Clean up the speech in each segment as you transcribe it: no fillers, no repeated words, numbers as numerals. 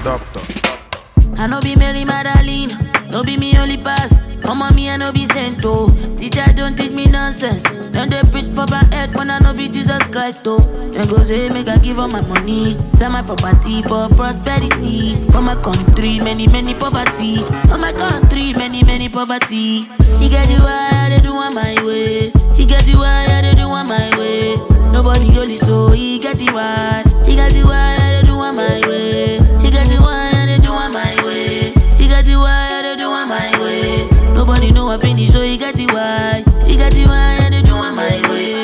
I no be Mary Magdalene, no be me only pass. Mama me I no be sent oh. Teacher don't teach me nonsense. Then they preach for my head when I no be Jesus Christ oh. Then go say make I give all my money, sell my property for prosperity. For my country many poverty. For my country many poverty. He get you why they do on my way. He get you why they do on my way. Nobody only so he get you why. He get you why they do on my way. He get you why they do on my way. He get you why they do on my way. Nobody know I finish, so he got it why. He got it why, and they do it my way.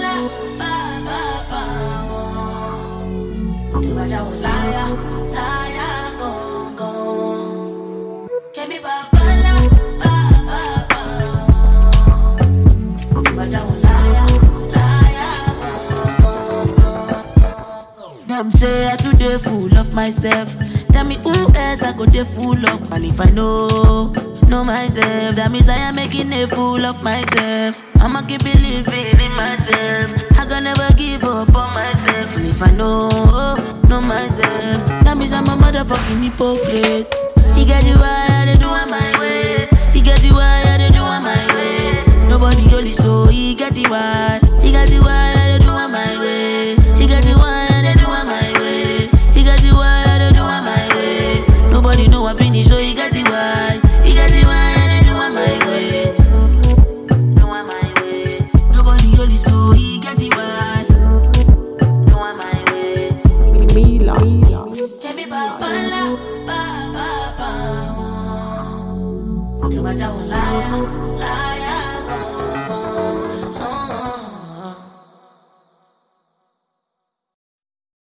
Them say I today full of myself. Tell me who else I go dey full up. And if I know myself, that means I am making a fool of myself. I'ma keep believing in myself. I can never give up on myself. And if I know myself, that means I'm a motherfucking hypocrite. He get you why they do it my way. He get you why they do it my way. Nobody only so he get you why. He got you why.